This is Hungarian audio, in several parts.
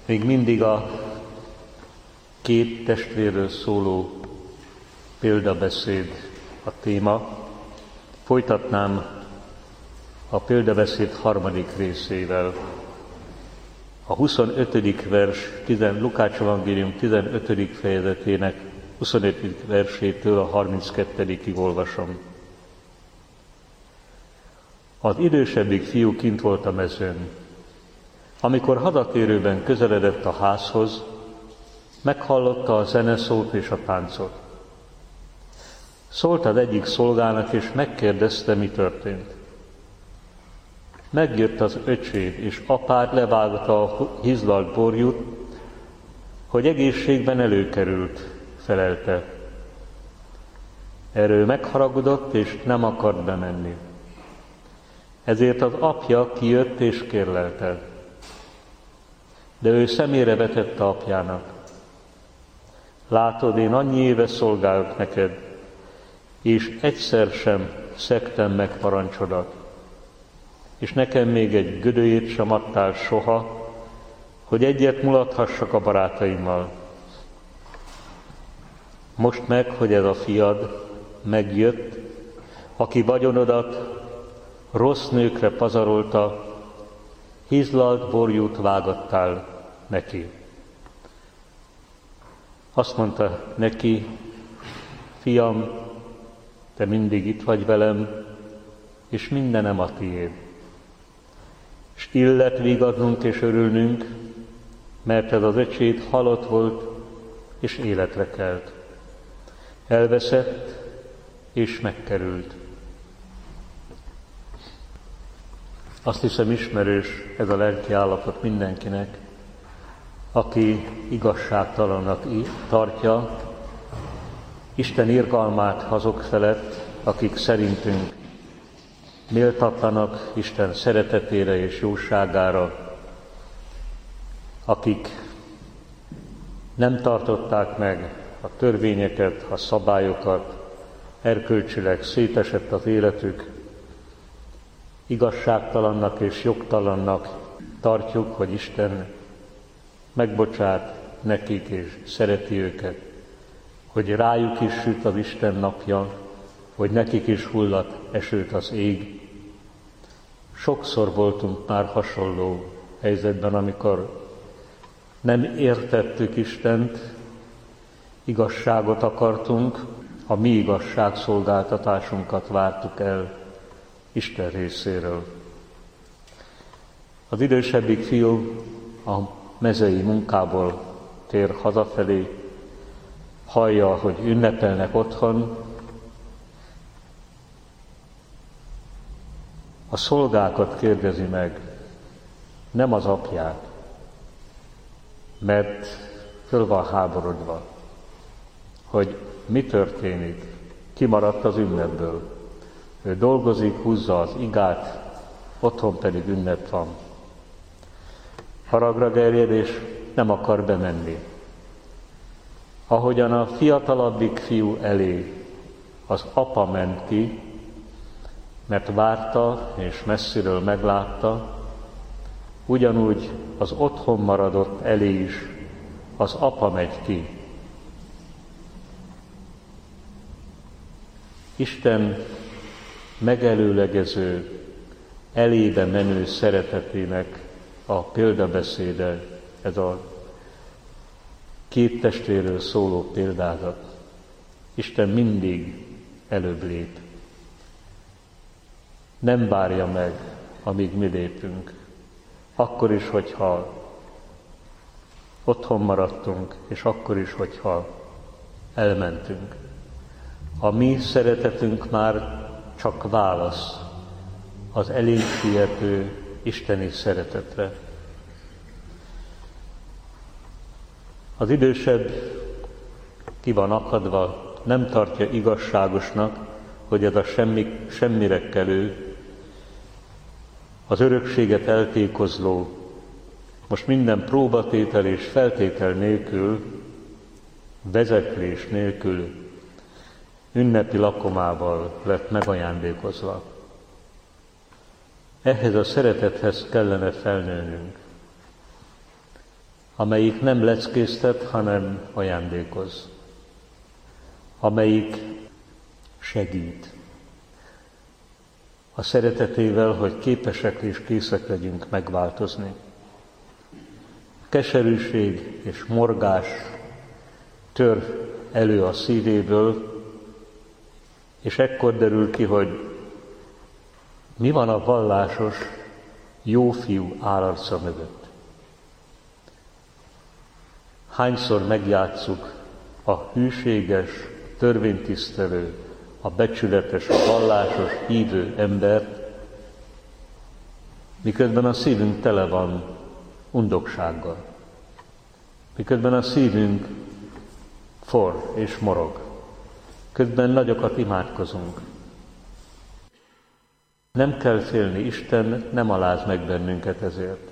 Még mindig a két testvérről szóló példabeszéd a téma. Folytatnám a példabeszéd harmadik részével. A 25. vers, Lukács evangélium 15. fejezetének 25. versétől a 32. olvasom. Az idősebbik fiú kint volt a mezőn. Amikor hadatérőben közeledett a házhoz, meghallotta a zeneszót és a táncot. Szólt az egyik szolgának, és megkérdezte, mi történt. Megjött az öcséd, és apád levágta a hizlalt borjút, hogy egészségben előkerült, felelte. Erről megharagudott, és nem akart bemenni. Ezért az apja kijött és kérlelte. De ő szemére vetette apjának. Látod, én annyi éve szolgálok neked, és egyszer sem szegtem meg parancsodat, és nekem még egy gödöjét sem adtál soha, hogy egyet mulathassak a barátaimmal. Most meg, hogy ez a fiad megjött, aki vagyonodat rossz nőkre pazarolta, hizlalt borjút vágattál neki. Azt mondta neki, fiam, te mindig itt vagy velem, és mindenem a tiéd. És illet vigadnunk és örülnünk, mert ez az öcséd halott volt, és életre kelt. Elveszett, és megkerült. Azt hiszem, ismerős ez a lelki állapot mindenkinek, aki igazságtalannak tartja Isten irgalmát azok felett, akik szerintünk méltatlanak Isten szeretetére és jóságára, akik nem tartották meg a törvényeket, a szabályokat, erkölcsileg szétesett az életük, igazságtalannak és jogtalannak tartjuk, hogy Isten megbocsát nekik és szereti őket, hogy rájuk is süt az Isten napja, hogy nekik is hullat esőt az ég. Sokszor voltunk már hasonló helyzetben, amikor nem értettük Istent, igazságot akartunk, a mi igazságszolgáltatásunkat vártuk el Isten részéről. Az idősebbik fiú a mezei munkából tér hazafelé, hallja, hogy ünnepelnek otthon. A szolgákat kérdezi meg, nem az apját, mert föl van háborodva, hogy mi történik, kimaradt az ünnepből. Ő dolgozik, húzza az igát, otthon pedig ünnep van. Haragra gerjed, és nem akar bemenni. Ahogyan a fiatalabbik fiú elé az apa ment ki, mert várta és messziről meglátta, ugyanúgy az otthon maradott elé is az apa megy ki. Isten megelőlegező, elébe menő szeretetének a példabeszéde, ez a két testvérről szóló példázat. Isten mindig előbb lép. Nem várja meg, amíg mi lépünk. Akkor is, hogyha otthon maradtunk, és akkor is, hogyha elmentünk. A mi szeretetünk már csak válasz az elénk siető isteni szeretetre. Az idősebb ki van akadva, nem tartja igazságosnak, hogy ez a semmire kelő, az örökséget eltékozló, most minden próbatétel és feltétel nélkül, vezeklés nélkül ünnepi lakomával lett megajándékozva. Ehhez a szeretethez kellene felnőnünk. amelyik nem leckésztet, hanem ajándékoz, amelyik segít a szeretetével, hogy képesek és készek legyünk megváltozni. Keserűség és morgás tör elő a szívéből, és ekkor derül ki, hogy mi van a vallásos, jó fiú állarca mögött. Hányszor megjátsszuk a hűséges, törvénytisztelő, a becsületes, a vallásos, hívő embert, miközben a szívünk tele van undoksággal, miközben a szívünk forr és morog, közben nagyokat imádkozunk. Nem kell félni, Isten nem aláz meg bennünket ezért.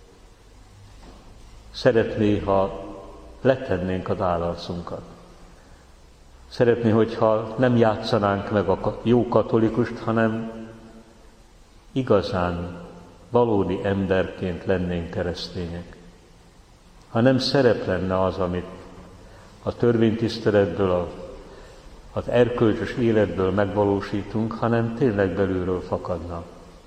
Szeretné, ha letennénk az állarcunkat. Szeretné, hogyha nem játszanánk meg a jó katolikust, hanem igazán, valódi emberként lennénk keresztények. Ha nem szerep lenne az, amit a törvénytiszteletből, az erkölcsös életből megvalósítunk, hanem tényleg belülről fakadna.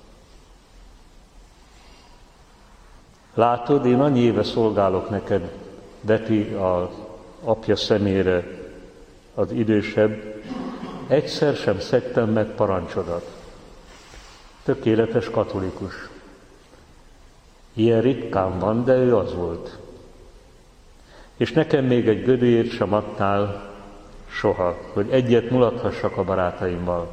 Látod, én annyi éve szolgálok neked, veti az apja szemére az idősebb, egyszer sem szegtem meg parancsodat. Tökéletes katolikus. Ilyen ritkán van, de ő az volt. És nekem még egy gödőért sem adtál soha, hogy egyet mulathassak a barátaimmal.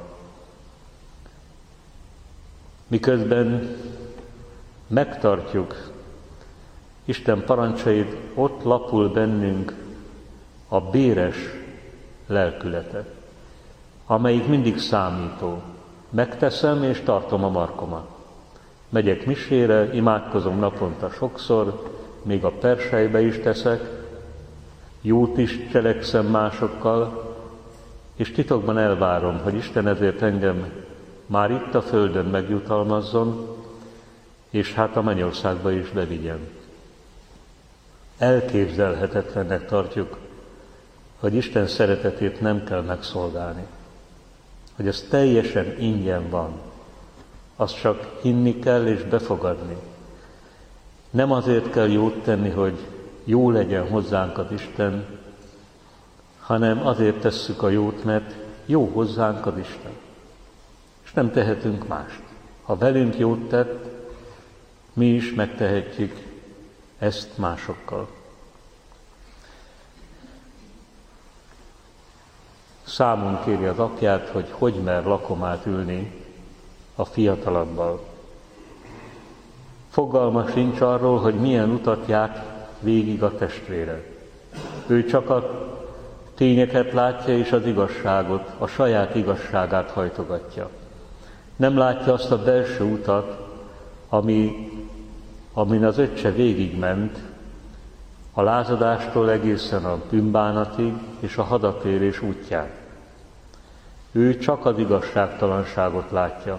Miközben megtartjuk Isten parancsait, ott lapul bennünk a béres lelkülete, amelyik mindig számító. Megteszem és tartom a markomat. Megyek misére, imádkozom naponta sokszor, még a perselybe is teszek, jót is cselekszem másokkal, és titokban elvárom, hogy Isten ezért engem már itt a földön megjutalmazzon, és hát a mennyországba is bevigyen. Elképzelhetetlennek tartjuk, hogy Isten szeretetét nem kell megszolgálni, hogy ez teljesen ingyen van, azt csak hinni kell és befogadni. Nem azért kell jót tenni, hogy jó legyen hozzánk az Isten, hanem azért tesszük a jót, mert jó hozzánk az Isten. És nem tehetünk mást. Ha velünk jót tett, mi is megtehetjük ezt másokkal. Számon kéri az apját, hogy mer lakomát ülni a fiatalabbal. Fogalma sincs arról, hogy milyen utat járt végig a testvére. Ő csak a tényeket látja és az igazságot, a saját igazságát hajtogatja. Nem látja azt a belső utat, amin az öccse végigment, a lázadástól egészen a bűnbánatig és a hadatérés útján. Ő csak az igazságtalanságot látja.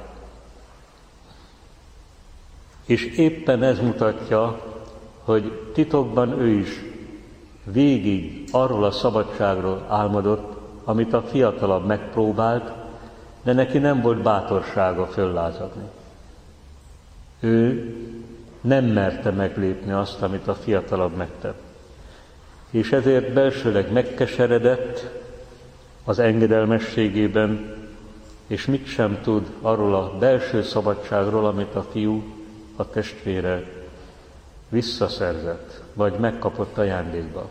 És éppen ez mutatja, hogy titokban ő is végig arról a szabadságról álmodott, amit a fiatalabb megpróbált, de neki nem volt bátorsága föllázadni. Ő nem merte meglépni azt, amit a fiatalabb megtett. És ezért belsőleg megkeseredett az engedelmességében, és mit sem tud arról a belső szabadságról, amit a fiú, a testvére visszaszerzett, vagy megkapott ajándékba.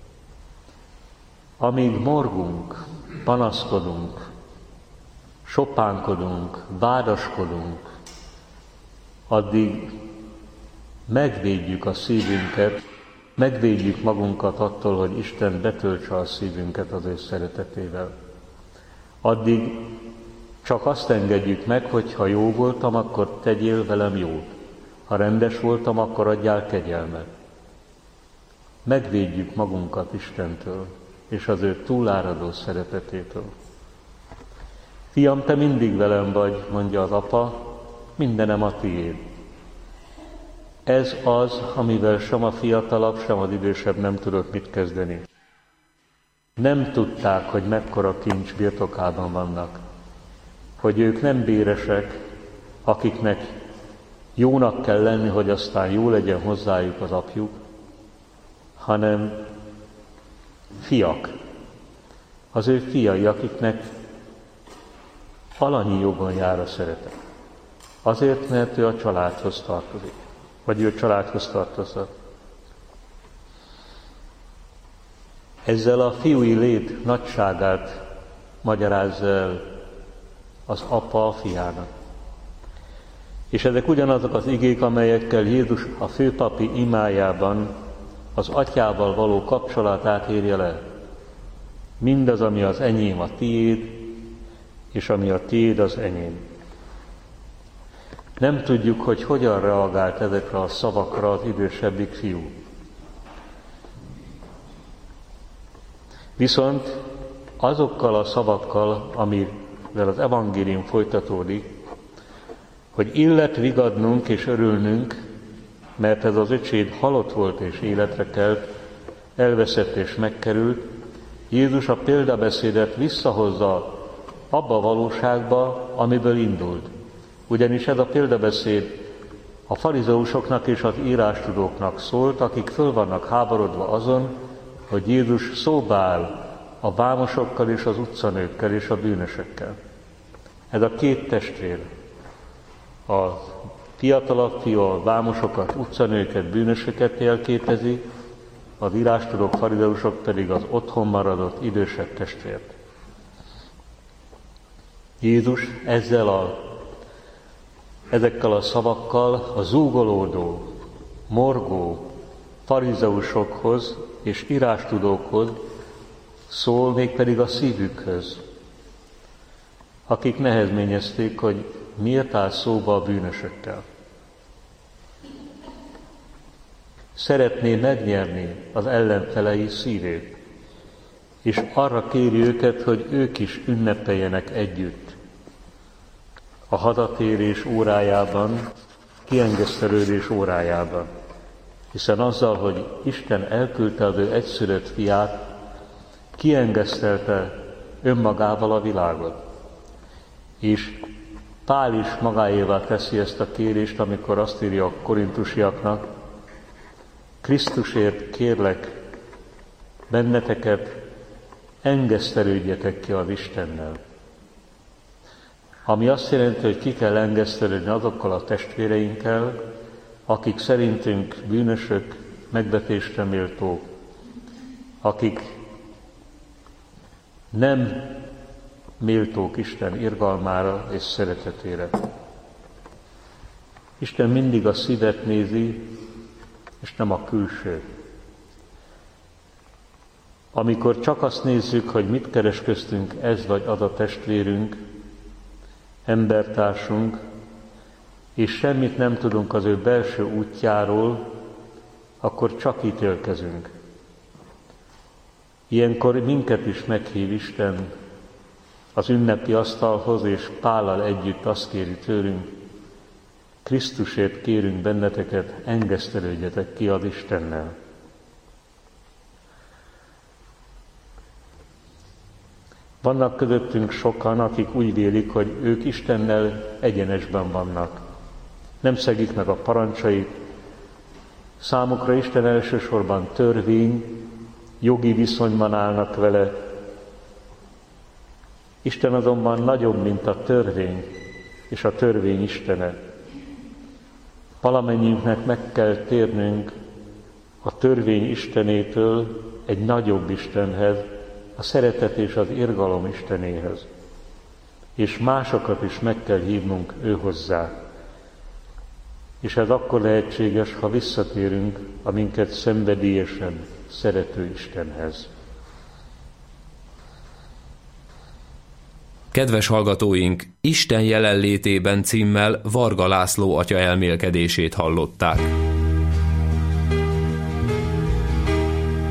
Amíg morgunk, panaszkodunk, sopánkodunk, vádaskodunk, addig megvédjük a szívünket, megvédjük magunkat attól, hogy Isten betöltse a szívünket az ő szeretetével. Addig csak azt engedjük meg, hogy ha jó voltam, akkor tegyél velem jót. Ha rendes voltam, akkor adjál kegyelmet. Megvédjük magunkat Istentől, és az ő túláradó szeretetétől. Fiam, te mindig velem vagy, mondja az apa, mindenem a tiéd. Ez az, amivel sem a fiatalabb, sem az idősebb nem tudott mit kezdeni. Nem tudták, hogy mekkora kincs birtokában vannak, hogy ők nem béresek, akiknek jónak kell lenni, hogy aztán jó legyen hozzájuk az apjuk, hanem fiak, az ő fiai, akiknek alanyi jogon jár a szeretet. Azért, mert ő a családhoz tartozik, vagy ő a családhoz tartozott. Ezzel a fiúi lét nagyságát magyarázza el az apa a fiának. És ezek ugyanazok az igék, amelyekkel Jézus a főpapi imájában az atyával való kapcsolatát írja le. Mindaz, ami az enyém, a tiéd, és ami a tiéd, az enyém. Nem tudjuk, hogy hogyan reagált ezekre a szavakra az idősebbik fiú. Viszont azokkal a szavakkal, amivel az evangélium folytatódik, hogy illet vigadnunk és örülnünk, mert ez az öcséd halott volt és életre kelt, elveszett és megkerült, Jézus a példabeszédet visszahozza abba a valóságba, amiből indult. Ugyanis ez a példabeszéd a farizeusoknak és az írástudóknak szólt, akik föl vannak háborodva azon, hogy Jézus szóba áll a vámosokkal és az utcanőkkel és a bűnösökkel. Ez a két testvér, a fiatalabb fiú a vámosokat, utcanőket, bűnösöket jelképezi, az írástudók, farizeusok pedig az otthon maradott idősebb testvért. Jézus ezekkel a szavakkal a zúgolódó, morgó farizeusokhoz és írástudókhoz szól, mégpedig a szívükhöz, akik nehezményezték, hogy miért áll szóba a bűnösökkel. Szeretné megnyerni az ellenfelei szívét, és arra kéri őket, hogy ők is ünnepeljenek együtt. A hazatérés órájában, kiengesztelődés órájában. Hiszen azzal, hogy Isten elküldte az ő egyszülött fiát, kiengesztelte önmagával a világot. És Pál is magáévá teszi ezt a kérést, amikor azt írja a korintusiaknak, Krisztusért kérlek benneteket, engesztelődjetek ki az Istennel. Ami azt jelenti, hogy ki kell engesztelődni azokkal a testvéreinkkel, akik szerintünk bűnösök, megvetésre méltók, akik nem méltók Isten irgalmára és szeretetére. Isten mindig a szívet nézi, és nem a külsőt. Amikor csak azt nézzük, hogy mit keres köztünk ez vagy az a testvérünk, embertársunk, és semmit nem tudunk az ő belső útjáról, akkor csak ítélkezünk. Ilyenkor minket is meghív Isten az ünnepi asztalhoz, és Pállal együtt azt kéri tőlünk, Krisztusért kérünk benneteket, engesztelődjetek ki az Istennel. Vannak közöttünk sokan, akik úgy vélik, hogy ők Istennel egyenesben vannak. Nem szegik meg a parancsait. Számukra Isten elsősorban törvény, jogi viszonyban állnak vele. Isten azonban nagyobb, mint a törvény, és a törvény istene. Valamennyiünknek meg kell térnünk a törvény istenétől egy nagyobb Istenhez, a szeretet és az irgalom istenéhez. És másokat is meg kell hívnunk őhozzá. És ez akkor lehetséges, ha visszatérünk a minket szenvedélyesen szerető Istenhez. Kedves hallgatóink, Isten jelenlétében címmel Varga László atya elmélkedését hallották.